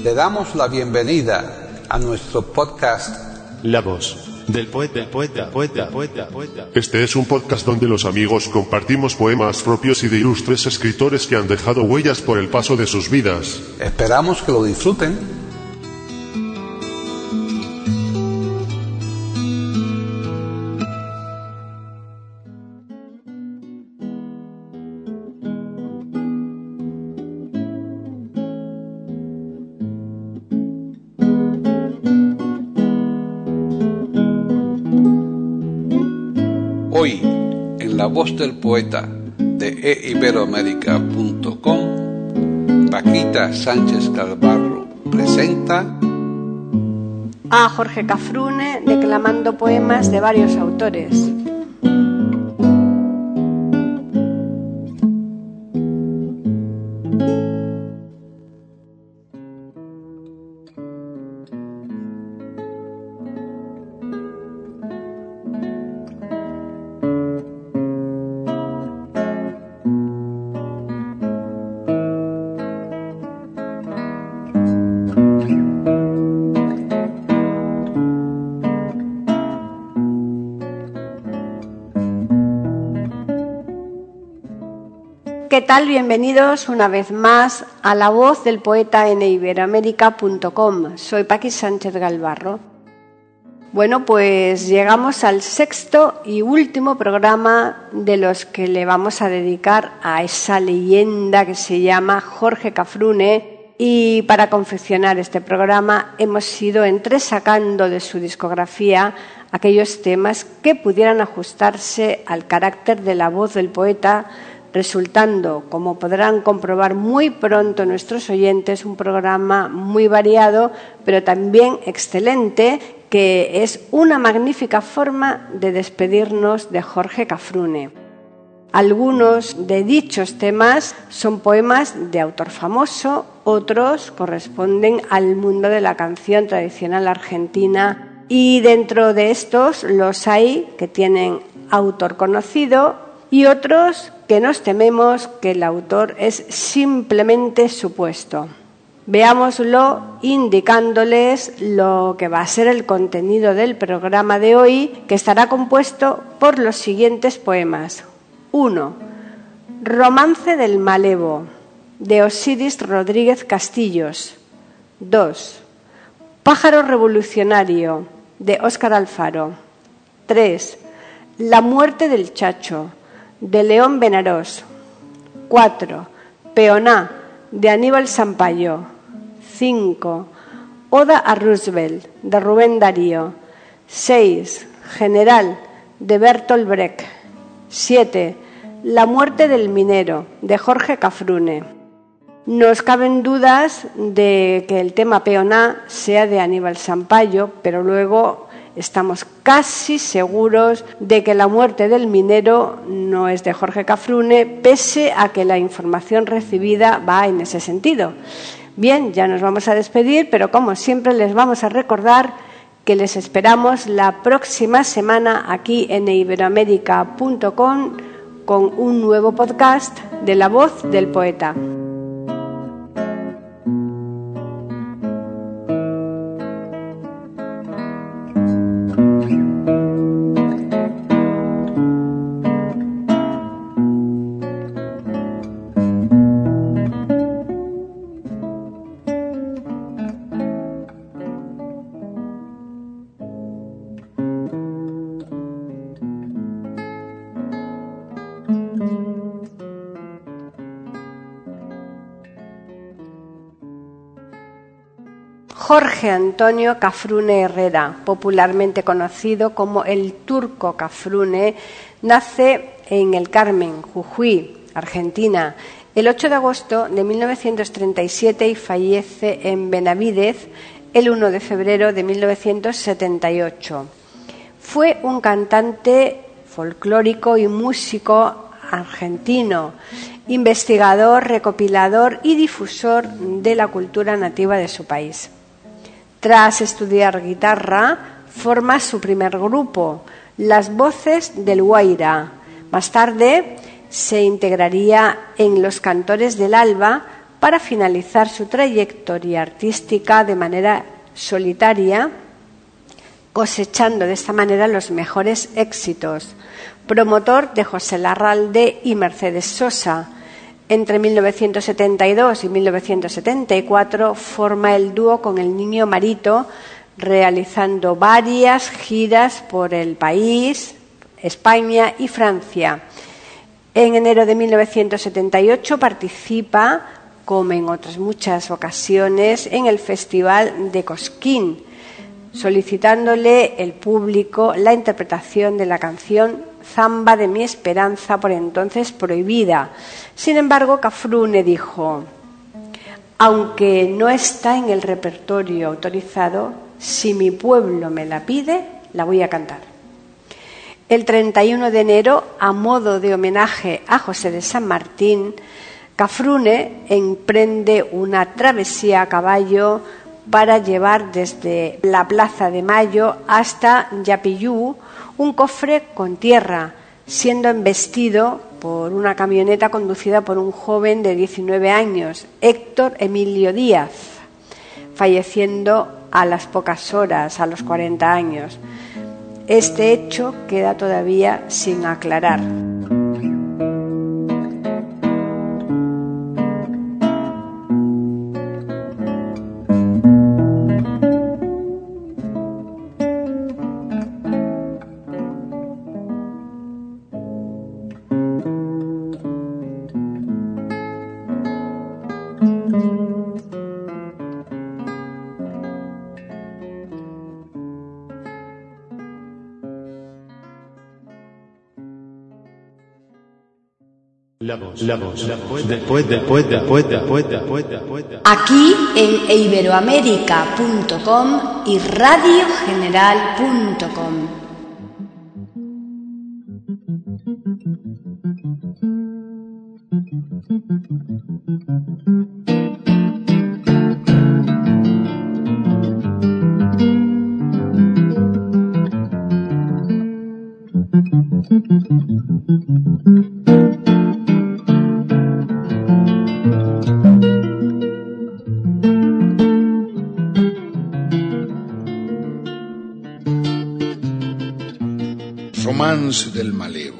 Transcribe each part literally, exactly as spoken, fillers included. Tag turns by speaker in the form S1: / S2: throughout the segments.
S1: Le damos la bienvenida a nuestro podcast
S2: La voz del poeta, del poeta, poeta, poeta, poeta.
S3: Este es un podcast donde los amigos compartimos poemas propios y de ilustres escritores que han dejado huellas por el paso de sus vidas.
S1: Esperamos que lo disfruten. Hoy, en La Voz del Poeta de e iberoamérica punto com, Paquita Sánchez Galvarro presenta
S4: a Jorge Cafrune declamando poemas de varios autores. ¿Qué tal? Bienvenidos una vez más a La Voz del Poeta en e iberoamérica punto com. Soy Paqui Sánchez Galvarro. Bueno, pues llegamos al sexto y último programa de los que le vamos a dedicar a esa leyenda que se llama Jorge Cafrune, y para confeccionar este programa hemos ido entresacando de su discografía aquellos temas que pudieran ajustarse al carácter de la voz del poeta, resultando, como podrán comprobar muy pronto nuestros oyentes, un programa muy variado, pero también excelente, que es una magnífica forma de despedirnos de Jorge Cafrune. Algunos de dichos temas son poemas de autor famoso, otros corresponden al mundo de la canción tradicional argentina, y dentro de estos los hay que tienen autor conocido y otros que nos tememos que el autor es simplemente supuesto. Veámoslo indicándoles lo que va a ser el contenido del programa de hoy, que estará compuesto por los siguientes poemas. uno. Romance del Malevo, de Osiris Rodríguez Castillos. dos. Pájaro revolucionario, de Óscar Alfaro. tres. La muerte del Chacho, de León Benarós. cuatro. Peoná, de Aníbal Sampayo. cinco. Oda a Roosevelt, de Rubén Darío. seis. General, de Bertolt Brecht. siete. La muerte del minero, de Jorge Cafrune. Nos caben dudas de que el tema Peoná sea de Aníbal Sampayo, pero luego estamos casi seguros de que la muerte del minero no es de Jorge Cafrune, pese a que la información recibida va en ese sentido. Bien, ya nos vamos a despedir, pero como siempre les vamos a recordar que les esperamos la próxima semana aquí en e iberoamérica punto com con un nuevo podcast de La Voz del Poeta. Jorge Antonio Cafrune Herrera, popularmente conocido como el Turco Cafrune, nace en El Carmen, Jujuy, Argentina, el ocho de agosto de mil novecientos treinta y siete y fallece en Benavídez el uno de febrero de mil novecientos setenta y ocho. Fue un cantante folclórico y músico argentino, investigador, recopilador y difusor de la cultura nativa de su país. Tras estudiar guitarra, forma su primer grupo, Las Voces del Guaira. Más tarde se integraría en Los Cantores del Alba, para finalizar su trayectoria artística de manera solitaria, cosechando de esta manera los mejores éxitos. Promotor de José Larralde y Mercedes Sosa. Entre mil novecientos setenta y dos y mil novecientos setenta y cuatro forma el dúo con el Niño Marito, realizando varias giras por el país, España y Francia. En enero de mil novecientos setenta y ocho participa, como en otras muchas ocasiones, en el Festival de Cosquín, solicitándole el público la interpretación de la canción Zamba de mi esperanza, por entonces prohibida. Sin embargo, Cafrune dijo: aunque no está en el repertorio autorizado, si mi pueblo me la pide, la voy a cantar. El treinta y uno de enero, a modo de homenaje a José de San Martín, Cafrune emprende una travesía a caballo para llevar desde la Plaza de Mayo hasta Yapeyú un cofre con tierra, siendo embestido por una camioneta conducida por un joven de diecinueve años, Héctor Emilio Díaz, falleciendo a las pocas horas, a los cuarenta años. Este hecho queda todavía sin aclarar.
S2: La voz, la voz, la voz, después, después, después, después, después, después.
S4: Aquí en iberoamérica punto com y radio general punto com.
S5: Romance del malevo.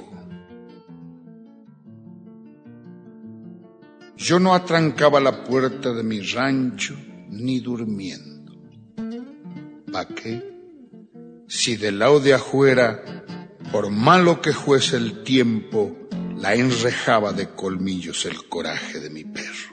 S5: Yo no atrancaba la puerta de mi rancho ni durmiendo. ¿Pa' qué? Si del lado de afuera, por malo que fuese el tiempo, la enrejaba de colmillos el coraje de mi perro.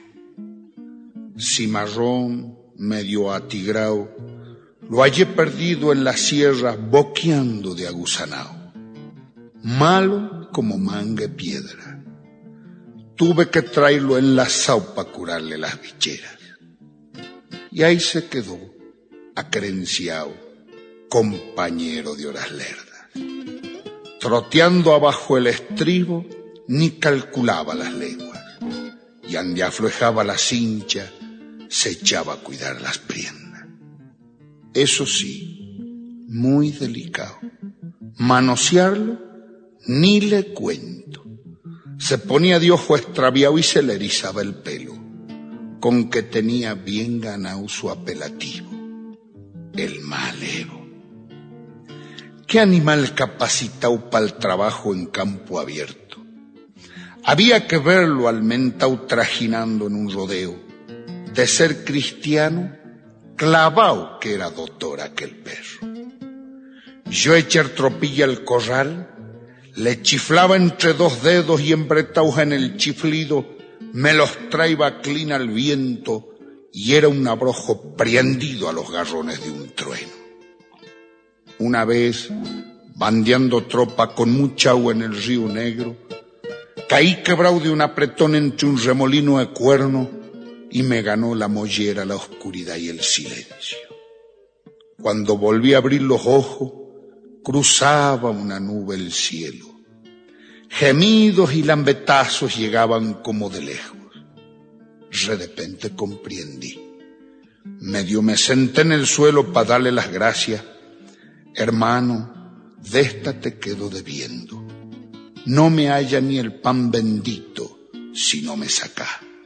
S5: Cimarrón, medio atigrao, lo hallé perdido en la sierra, boqueando de aguzanao. Malo como mangue piedra. Tuve que traerlo enlazado para curarle las bicheras. Y ahí se quedó, acrenciado, compañero de horas lerdas. Troteando abajo el estribo, ni calculaba las leguas. Y ande aflojaba la cincha, se echaba a cuidar las prendas. Eso sí, muy delicado. Manosearlo, ni le cuento. Se ponía de ojo extraviado y se le erizaba el pelo, con que tenía bien ganado su apelativo, el malevo. Qué animal capacitado para el trabajo en campo abierto. Había que verlo al mentao trajinando en un rodeo. De ser cristiano, clavao que era doctor aquel perro. Yo eché tropilla al corral, le chiflaba entre dos dedos y embretauja en el chiflido, me los traía clina al viento y era un abrojo prendido a los garrones de un trueno. Una vez, bandeando tropa con mucha agua en el río Negro, caí quebrado de un apretón entre un remolino de cuerno y me ganó la mollera, la oscuridad y el silencio. Cuando volví a abrir los ojos, cruzaba una nube el cielo. Gemidos y lambetazos llegaban como de lejos. De repente comprendí. Medio me senté en el suelo para darle las gracias. Hermano, de esta te quedo debiendo. No me halla ni el pan bendito si no me sacás.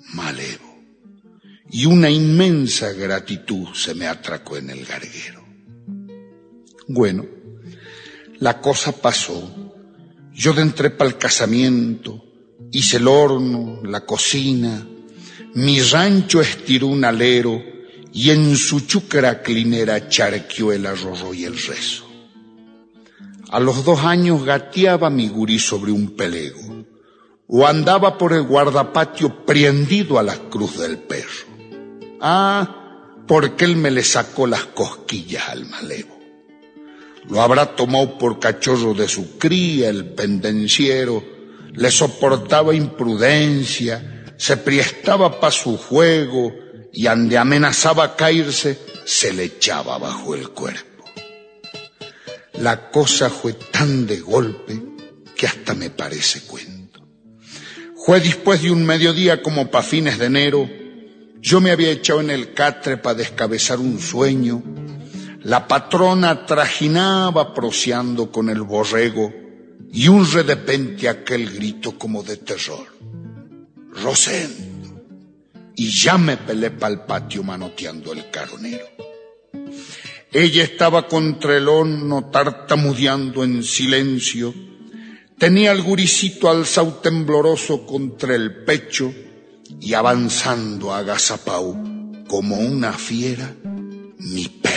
S5: malevo, y una inmensa gratitud se me atracó en el garguero. Bueno, la cosa pasó. Yo entré pa'l casamiento, hice el horno, la cocina, mi rancho estiró un alero y en su chúcara clinera charqueó el arroyo y el rezo. A los dos años gateaba mi gurí sobre un pelego o andaba por el guardapatio prendido a la cruz del perro. Ah, porque él me le sacó las cosquillas al malevo. Lo habrá tomado por cachorro de su cría, el pendenciero, le soportaba imprudencia, se prestaba pa' su juego y ande amenazaba caerse, se le echaba bajo el cuerpo. La cosa fue tan de golpe que hasta me parece cuento. Fue después de un mediodía como pa' fines de enero, yo me había echado en el catre pa' descabezar un sueño. La patrona trajinaba proseando con el borrego y un de repente aquel grito como de terror. Rosendo. Y ya me pelé pa'l patio manoteando el caronero. Ella estaba contra el horno tartamudeando en silencio. Tenía el guricito alzado tembloroso contra el pecho y avanzando agazapao como una fiera, mi perro.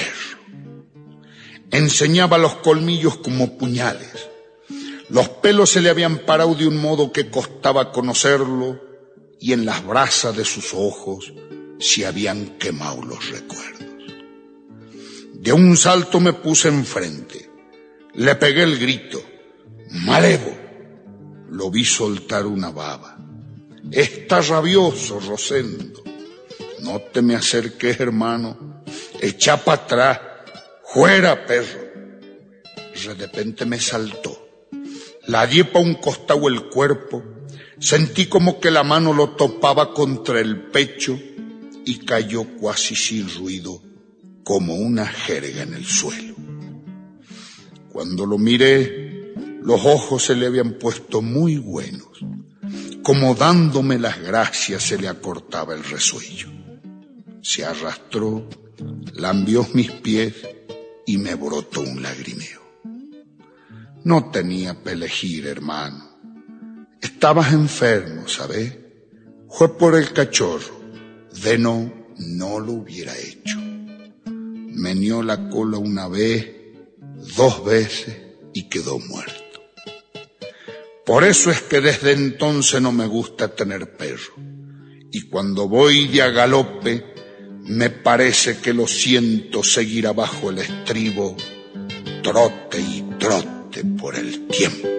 S5: Enseñaba los colmillos como puñales. Los pelos se le habían parado de un modo que costaba conocerlo y en las brasas de sus ojos se habían quemado los recuerdos. De un salto me puse enfrente. Le pegué el grito. ¡Malevo! Lo vi soltar una baba. Está rabioso, Rosendo. No te me acerques, hermano. Echa para atrás. ¡Fuera, perro! De repente me saltó. La di pa' un costado el cuerpo. Sentí como que la mano lo topaba contra el pecho y cayó cuasi sin ruido, como una jerga en el suelo. Cuando lo miré, los ojos se le habían puesto muy buenos. Como dándome las gracias se le acortaba el resuello. Se arrastró, lambió mis pies y me brotó un lagrimeo. No tenía pelejir, hermano. Estabas enfermo, ¿sabes? Fue por el cachorro. De no, no lo hubiera hecho. Meneó la cola una vez, dos veces y quedó muerto. Por eso es que desde entonces no me gusta tener perro. Y cuando voy de a galope, me parece que lo siento seguir abajo el estribo, trote y trote por el tiempo.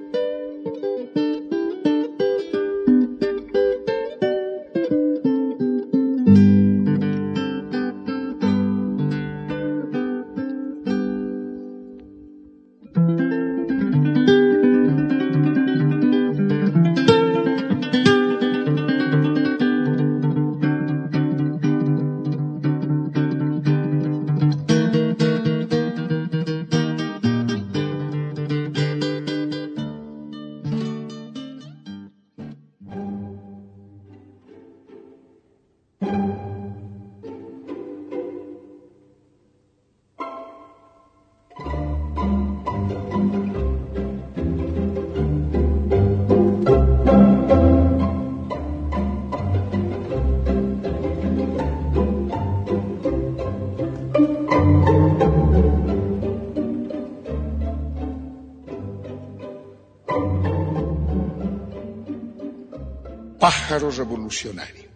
S5: Pájaro revolucionario.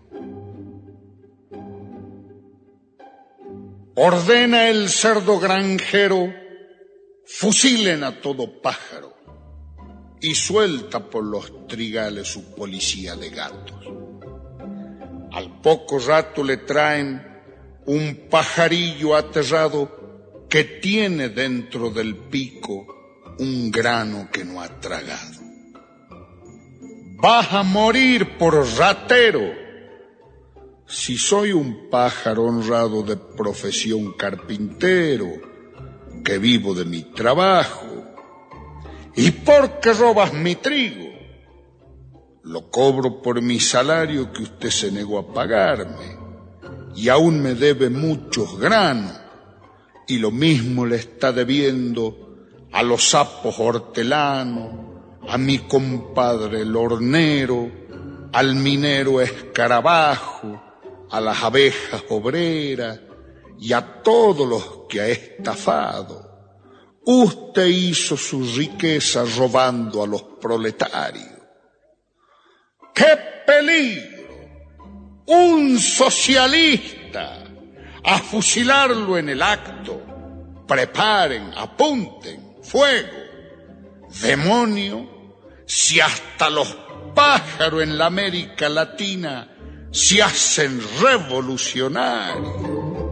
S5: Ordena el cerdo granjero, fusilen a todo pájaro y suelta por los trigales su policía de gatos. Al poco rato le traen un pajarillo aterrado que tiene dentro del pico un grano que no ha tragado. Vas a morir por ratero. Si soy un pájaro honrado de profesión carpintero, que vivo de mi trabajo, ¿y por qué robas mi trigo? Lo cobro por mi salario que usted se negó a pagarme, y aún me debe muchos granos, y lo mismo le está debiendo a los sapos hortelanos, a mi compadre el hornero, al minero escarabajo, a las abejas obreras y a todos los que ha estafado. Usted hizo su riqueza robando a los proletarios. ¡Qué peligro! Un socialista, a fusilarlo en el acto. Preparen, apunten, fuego. Demonio, si hasta los pájaros en la América Latina se hacen revolucionarios.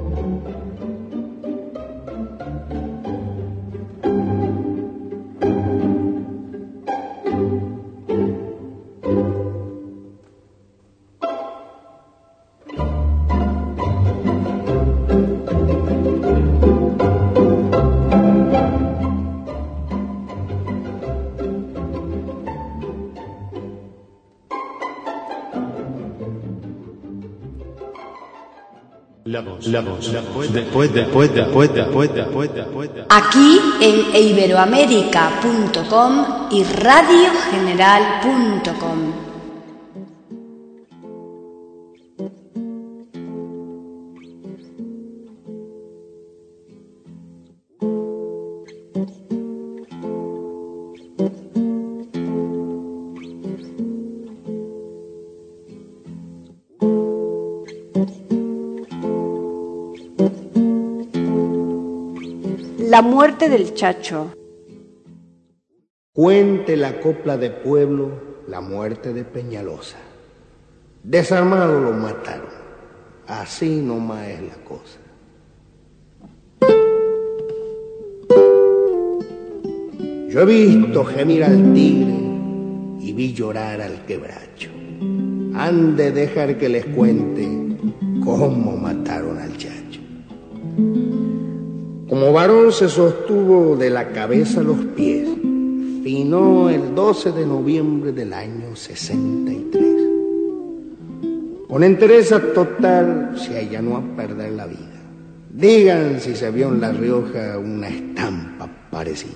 S2: La voz, la voz, la voz, después, después, después, después, después, después.
S4: Aquí en iberoamérica punto com y radio general punto com. La muerte del Chacho.
S6: Cuente la copla de pueblo la muerte de Peñalosa. Desarmado lo mataron. Así nomás es la cosa. Yo he visto gemir al tigre y vi llorar al quebracho. Han de dejar que les cuente cómo mataron al Chacho. Como varón se sostuvo de la cabeza a los pies. Finó el doce de noviembre del año sesenta y tres. Con entereza total se allanó a perder la vida. Digan si se vio en La Rioja una estampa parecida.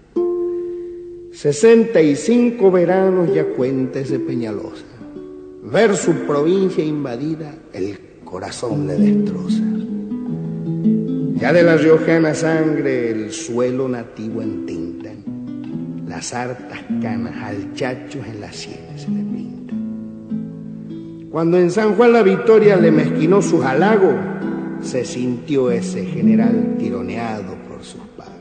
S6: Sesenta y cinco veranos ya cuenta ese Peñalosa. Ver su provincia invadida, el corazón le destroza. Ya de la riojana sangre el suelo nativo entintan, las hartas canas al Chacho en las sienes se le pintan. Cuando en San Juan la Victoria le mezquinó sus halagos, se sintió ese general tironeado por sus pagos.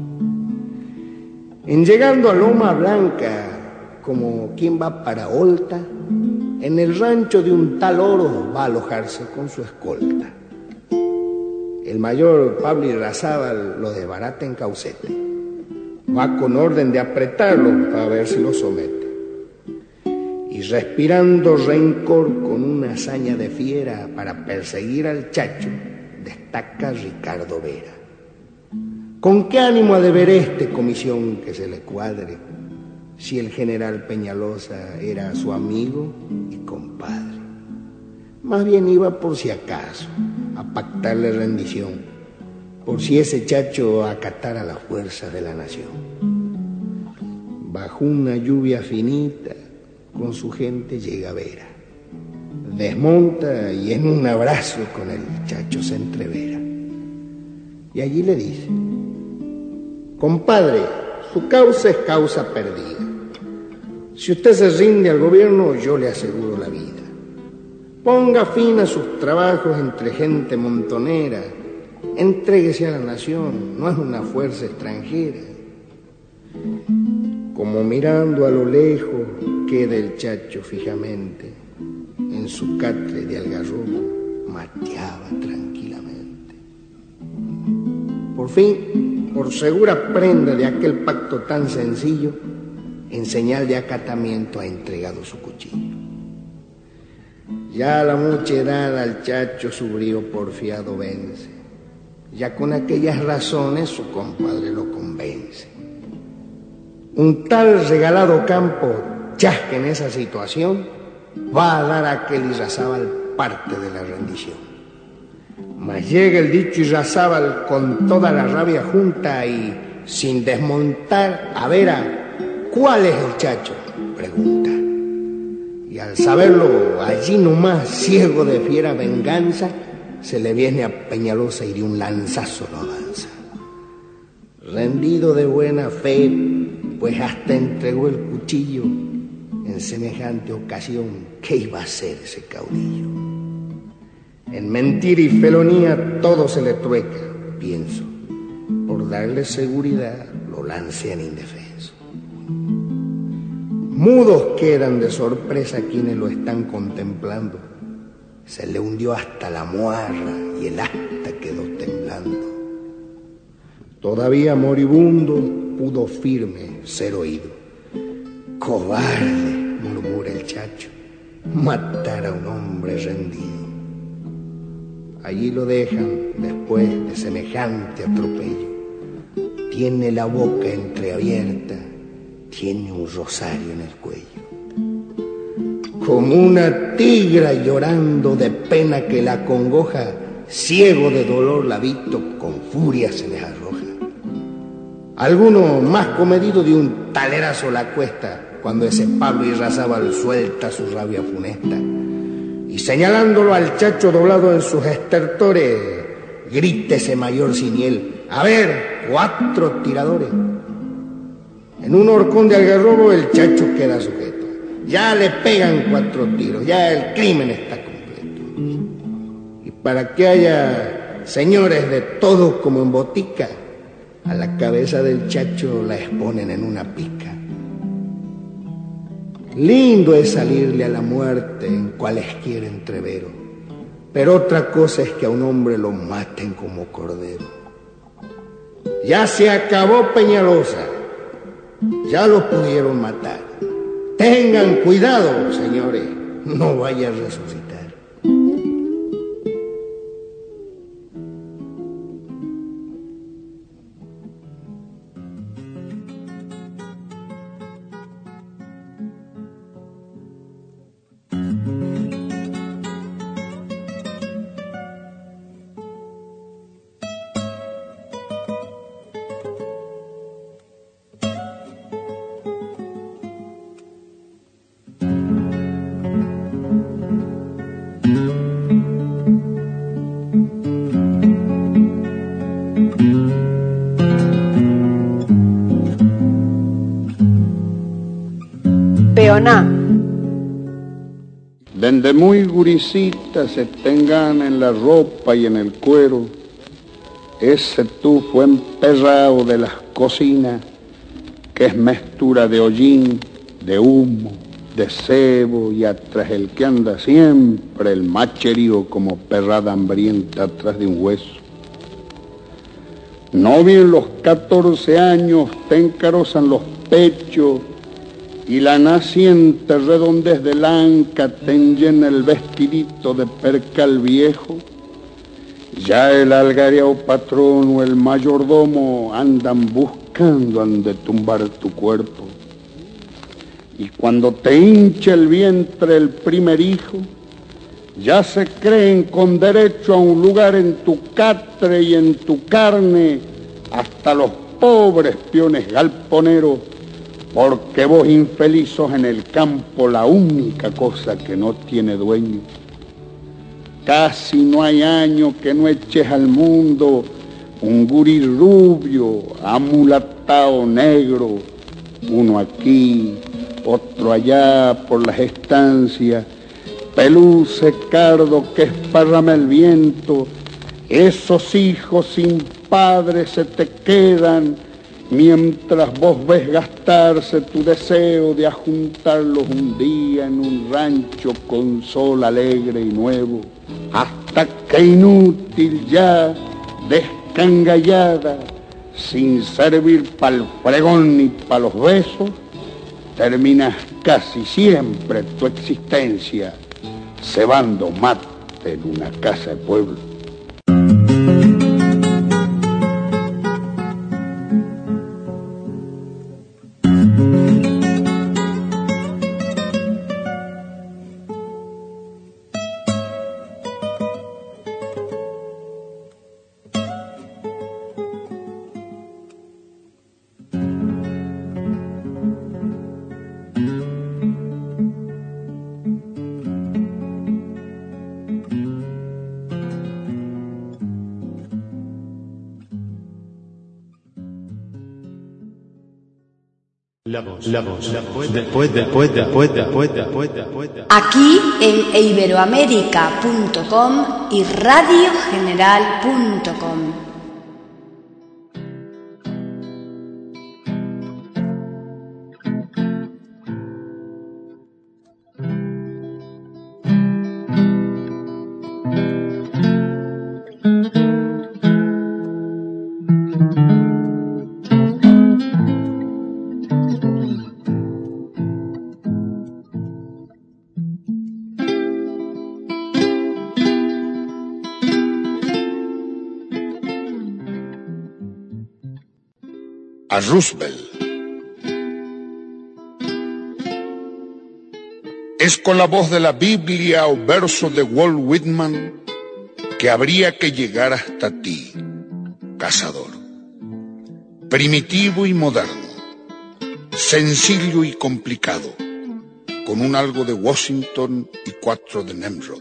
S6: En llegando a Loma Blanca, como quien va para Olta, en el rancho de un tal Oro va a alojarse con su escolta. El mayor Pablo Irrazábal lo desbarata en Caucete. Va con orden de apretarlo para ver si lo somete. Y respirando rencor con una hazaña de fiera para perseguir al Chacho, destaca Ricardo Vera. ¿Con qué ánimo ha de ver este comisión que se le cuadre si el general Peñalosa era su amigo y compadre? Más bien iba por si acaso a pactarle rendición, por si ese Chacho acatara la fuerza de la nación. Bajo una lluvia finita, con su gente llega Vera. Desmonta y en un abrazo con el Chacho se entrevera. Y allí le dice: compadre, su causa es causa perdida. Si usted se rinde al gobierno, yo le aseguro la vida. Ponga fin a sus trabajos entre gente montonera. Entréguese a la nación, no es una fuerza extranjera. Como mirando a lo lejos, queda el Chacho fijamente. En su catre de algarrobo mateaba tranquilamente. Por fin, por segura prenda de aquel pacto tan sencillo, en señal de acatamiento ha entregado su cuchillo. Ya a la mucha edad al Chacho su brío porfiado vence. Ya con aquellas razones su compadre lo convence. Un tal regalado campo chasque en esa situación, va a dar a aquel Irrazábal parte de la rendición. Mas llega el dicho Irrazábal con toda la rabia junta y, sin desmontar, a ver a ¿cuál es el chacho?, pregunta. Y al saberlo, allí nomás, ciego de fiera venganza, se le viene a Peñalosa y de un lanzazo lo avanza. Rendido de buena fe, pues hasta entregó el cuchillo, en semejante ocasión, ¿qué iba a hacer ese caudillo? En mentira y felonía todo se le trueca, pienso. Por darle seguridad, lo lancean indefenso. Mudos quedan de sorpresa quienes lo están contemplando. Se le hundió hasta la muarra y el asta quedó temblando. Todavía moribundo pudo firme ser oído. Cobarde, murmura el chacho, matar a un hombre rendido. Allí lo dejan después de semejante atropello. Tiene la boca entreabierta, tiene un rosario en el cuello. Como una tigra llorando de pena que la congoja, ciego de dolor la visto, con furia se les arroja. Alguno más comedido de un talerazo la cuesta cuando ese Pablo Irrazábal suelta su rabia funesta. Y señalándolo al chacho doblado en sus estertores, grita ese mayor Siniel: a ver, cuatro tiradores. En un horcón de algarrobo el chacho queda sujeto. Ya le pegan cuatro tiros, ya el crimen está completo. Y para que haya señores de todos como en botica, a la cabeza del chacho la exponen en una pica. Lindo es salirle a la muerte en cualesquiera entrevero, pero otra cosa es que a un hombre lo maten como cordero. Ya se acabó Peñalosa, ya lo pudieron matar. Tengan cuidado, señores, no vaya a resucitar.
S4: Peoná.
S5: Desde muy gurisita se tengan en la ropa y en el cuero ese tufo emperrado de las cocinas que es mezcla de hollín, de humo, de cebo y atrás el que anda siempre el macherío como perrada hambrienta atrás de un hueso. No bien los catorce años te encarozan los pechos y la naciente redondez del anca te enllena el vestidito de percal viejo, ya el algareado patrón o el mayordomo andan buscando ande tumbar tu cuerpo. Y cuando te hincha el vientre el primer hijo, ya se creen con derecho a un lugar en tu catre y en tu carne hasta los pobres peones galponeros, porque vos infeliz sos en el campo la única cosa que no tiene dueño. Casi no hay año que no eches al mundo un gurí rubio, amulatao negro, uno aquí, otro allá por las estancias, peluce cardo que esparrama el viento. Esos hijos sin padre se te quedan mientras vos ves gastarse tu deseo de ajuntarlos un día en un rancho con sol alegre y nuevo, hasta que inútil ya, descangallada, sin servir pa'l fregón ni pa' los besos, terminas casi siempre tu existencia cebando mate en una casa de pueblo.
S2: La voz, la voz, la voz, después, después, después, después, después, después.
S4: Aquí en iberoamérica punto com y radio general punto com.
S5: A Roosevelt. Es con la voz de la Biblia o verso de Walt Whitman que habría que llegar hasta ti, cazador. Primitivo y moderno, sencillo y complicado, con un algo de Washington y cuatro de Nimrod.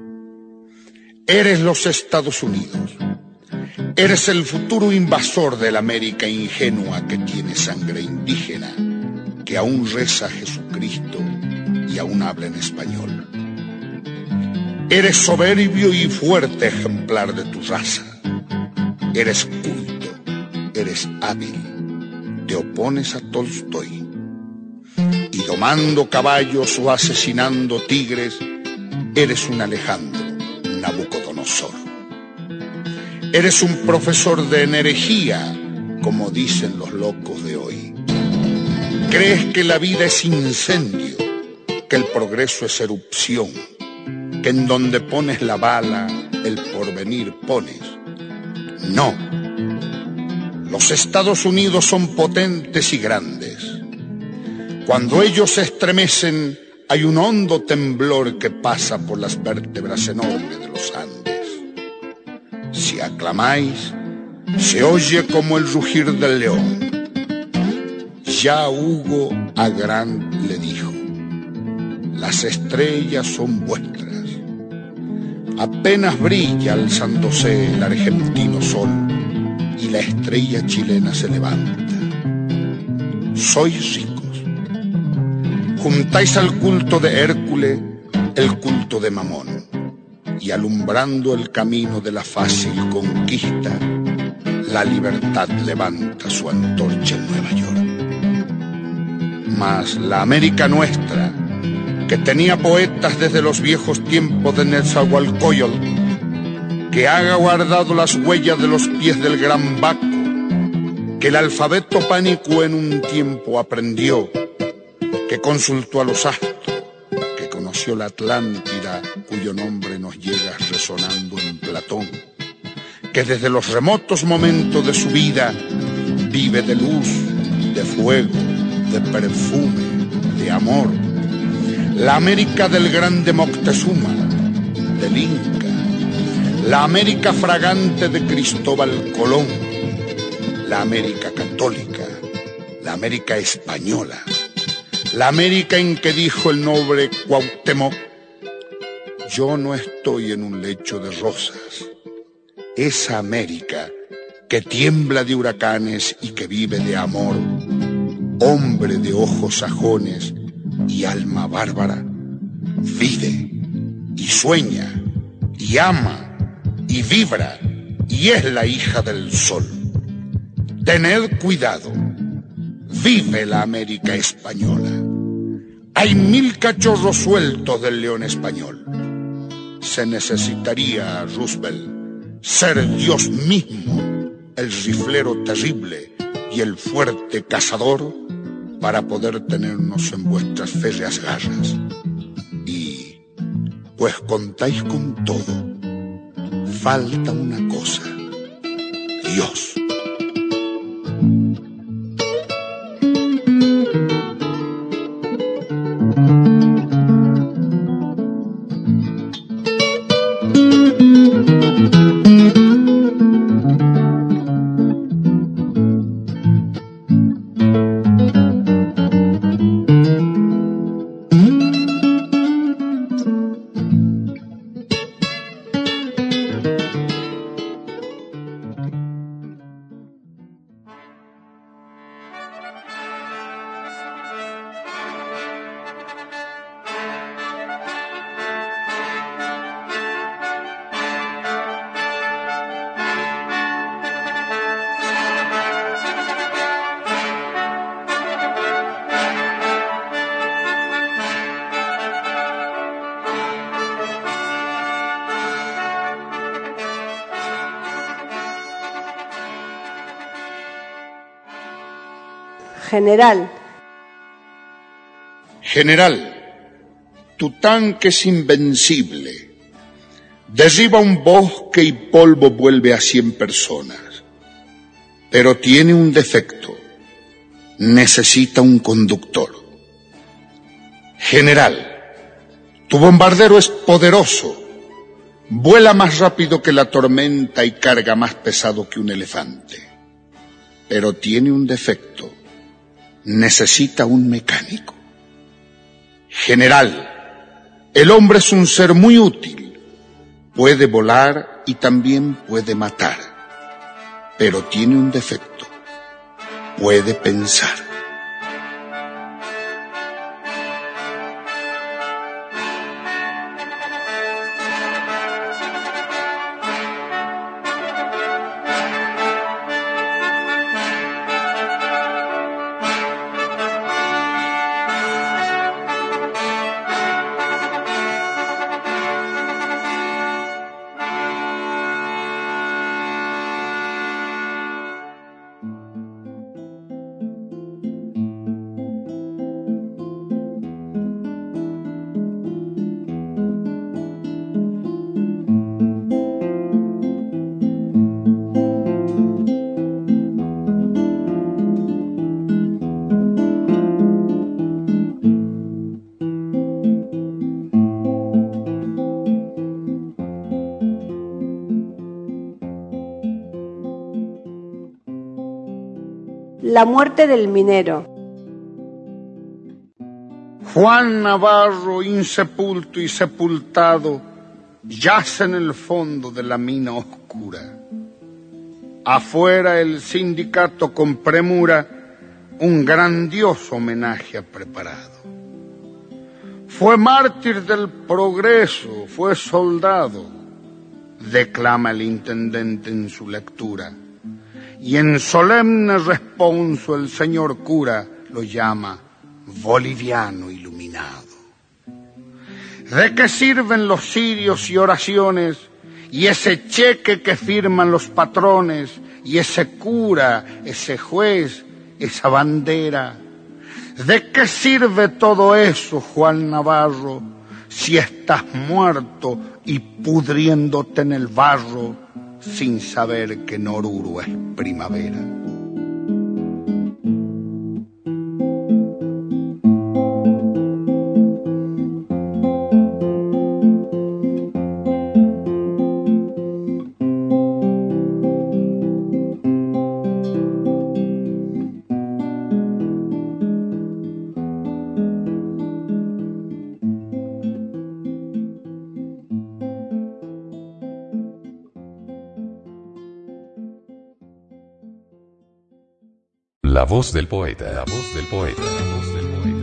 S5: Eres los Estados Unidos. Eres el futuro invasor de la América ingenua que tiene sangre indígena, que aún reza a Jesucristo y aún habla en español. Eres soberbio y fuerte ejemplar de tu raza. Eres culto, eres hábil, te opones a Tolstoy. Y domando caballos o asesinando tigres, eres un Alejandro, un Nabucodonosor. Eres un profesor de energía, como dicen los locos de hoy. Crees que la vida es incendio, que el progreso es erupción, que en donde pones la bala, el porvenir pones. No. Los Estados Unidos son potentes y grandes. Cuando ellos se estremecen, hay un hondo temblor que pasa por las vértebras enormes de los Andes. Si aclamáis, se oye como el rugir del león. Ya Hugo a Grant le dijo: las estrellas son vuestras. Apenas brilla alzándose el argentino sol y la estrella chilena se levanta. Sois ricos. Juntáis al culto de Hércules el culto de Mamón. Y alumbrando el camino de la fácil conquista, la libertad levanta su antorcha en Nueva York. Mas la América nuestra, que tenía poetas desde los viejos tiempos de Nezahualcóyotl, que ha guardado las huellas de los pies del gran Baco, que el alfabeto pánico en un tiempo aprendió, que consultó a los astros, que conoció la Atlántida, cuyo nombre nos llega resonando en Platón, que desde los remotos momentos de su vida vive de luz, de fuego, de perfume, de amor. La América del grande Moctezuma, del Inca, la América fragante de Cristóbal Colón, la América católica, la América española, la América en que dijo el noble Cuauhtémoc: yo no estoy en un lecho de rosas. Esa América que tiembla de huracanes y que vive de amor, hombre de ojos sajones y alma bárbara, vive y sueña y ama y vibra y es la hija del sol. Tened cuidado, vive la América española. Hay mil cachorros sueltos del león español. Se necesitaría, Roosevelt, ser Dios mismo, el riflero terrible y el fuerte cazador, para poder tenernos en vuestras férreas garras. Y, pues contáis con todo, falta una cosa: Dios.
S4: general.
S5: General, tu tanque es invencible. Derriba un bosque y polvo vuelve a cien personas. Pero tiene un defecto. Necesita un conductor. General, tu bombardero es poderoso. Vuela más rápido que la tormenta y carga más pesado que un elefante. Pero tiene un defecto. Necesita un mecánico. General, el hombre es un ser muy útil. Puede volar y también puede matar. Pero tiene un defecto. Puede pensar.
S4: La muerte del minero.
S5: Juan Navarro, insepulto y sepultado, yace en el fondo de la mina oscura. Afuera el sindicato con premura un grandioso homenaje ha preparado. Fue mártir del progreso, fue soldado, declama el intendente en su lectura. Y en solemne responso el señor cura lo llama boliviano iluminado. ¿De qué sirven los cirios y oraciones y ese cheque que firman los patrones y ese cura, ese juez, esa bandera? ¿De qué sirve todo eso, Juan Navarro, si estás muerto y pudriéndote en el barro sin saber que en Oruro es primavera?
S7: La voz del poeta, la voz del poeta, la voz del poeta.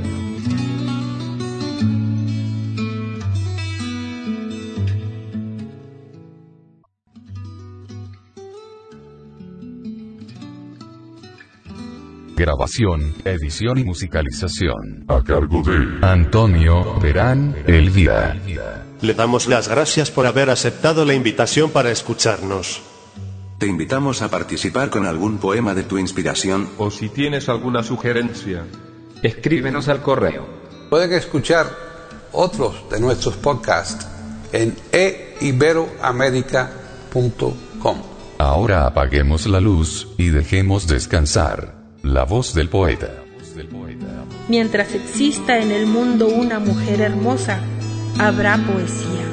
S7: Grabación, edición y musicalización.
S3: A cargo de
S7: Antonio Verán Elvira.
S2: Le damos las gracias por haber aceptado la invitación para escucharnos.
S8: Te invitamos a participar con algún poema de tu inspiración.
S9: O si tienes alguna sugerencia, escríbenos al correo.
S1: Pueden escuchar otros de nuestros podcasts en e iberoamerica punto com.
S7: Ahora apaguemos la luz y dejemos descansar la voz del poeta.
S10: Mientras exista en el mundo una mujer hermosa, habrá poesía.